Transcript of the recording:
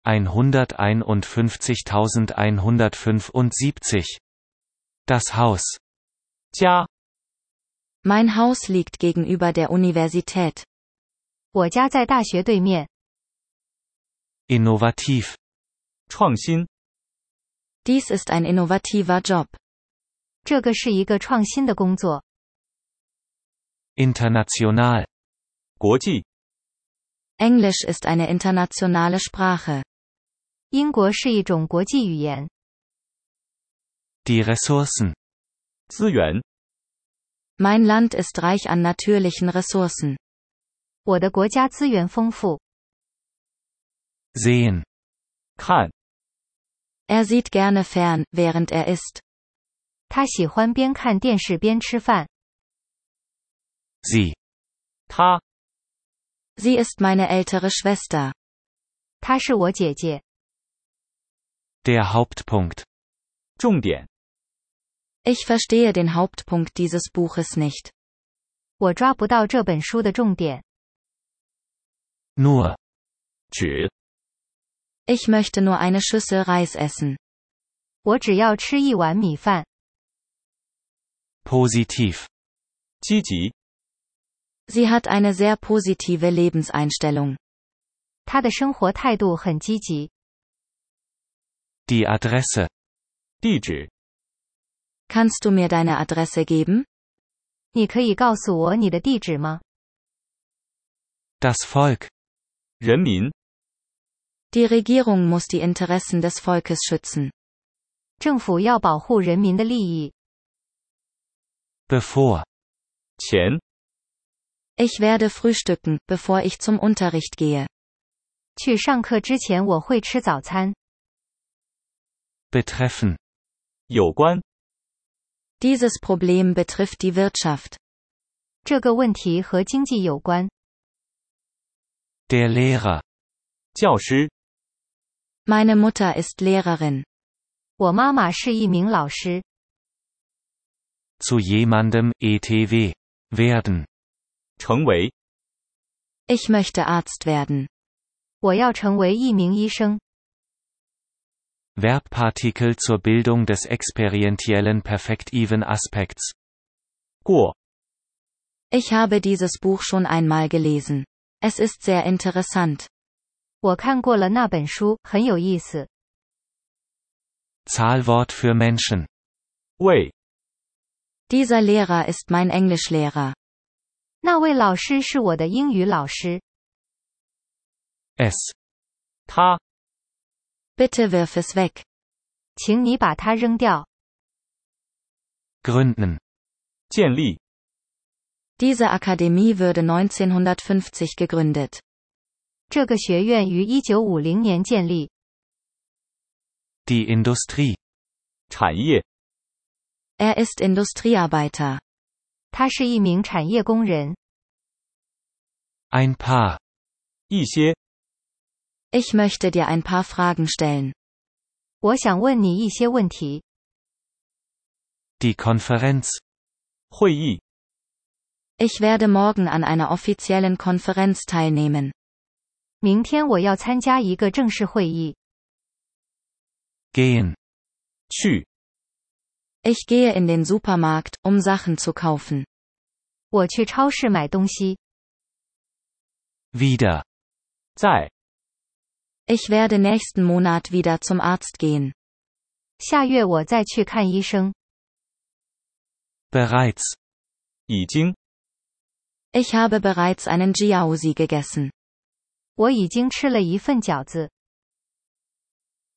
151.175. Das Haus. 家， Mein Haus liegt gegenüber der Universität. 我家在大学对面。 Innovativ. 创新， Dies ist ein innovativer Job. 这个是一个创新的工作。 International. 国际， Englisch ist eine internationale Sprache. 英国是一种国际语言。 Die Ressourcen. 资源， Mein Land ist reich an natürlichen Ressourcen. 我的国家资源丰富。 Sehen. 看， Er sieht gerne fern, während er isst. 他喜欢边看电视边吃饭。 Sie. 他， Sie ist meine ältere Schwester. 她是我姐姐。 Der Hauptpunkt. 重点， Ich verstehe den Hauptpunkt dieses Buches nicht. 我抓不到这本书的重点。 Nur. 指， Ich möchte nur eine Schüssel Reis essen. 我只要吃一碗米饭。 Positiv. 积极， Sie hat eine sehr positive Lebenseinstellung. 她的生活态度很积极。 Die Adresse. 地址， Kannst du mir deine Adresse geben? 你可以告诉我你的地址吗？ Das Volk. 人民， Die Regierung muss die Interessen des Volkes schützen. 政府要保护人民的利益。 Bevor. 前， Ich werde frühstücken, bevor ich zum Unterricht gehe. 去上课之前我会吃早餐。 Betreffen. 有关， Dieses Problem betrifft die Wirtschaft. 这个问题和经济有关。 Der Lehrer. 教师， Meine Mutter ist Lehrerin. 我妈妈是一名老师。 Zu jemandem, etw. Werden. 成为， Ich möchte Arzt werden. 我要成为一名医生。 Verbpartikel zur Bildung des experientiellen perfektiven Aspekts. 过， Ich habe dieses Buch schon einmal gelesen. Es ist sehr interessant. 我看过了那本书，很有意思。 Zahlwort für Menschen. 为， Dieser Lehrer ist mein Englischlehrer. 那位老师是我的英语老师。 Es. 他， Bitte wirf es weg. 请你把它扔掉。 Gründen. 建立， Diese Akademie wurde 1950 gegründet. 这个学院于1950年建立。 Die Industrie. 产业， Er ist Industriearbeiter. 他是一名产业工人。 Ein paar. 一些， Ich möchte dir ein paar Fragen stellen. 我想问你一些问题。 Die Konferenz. 会议， Ich werde morgen an einer offiziellen Konferenz teilnehmen. 明天我要参加一个正式会议。 Gehen. 去， Ich gehe in den Supermarkt, um Sachen zu kaufen. 我去超市买东西。 Wieder. 在， Ich werde nächsten Monat wieder zum Arzt gehen. 下月我再去看医生。 Bereits. 已经， Ich habe bereits einen Jiaozi gegessen. 我已经吃了一份饺子。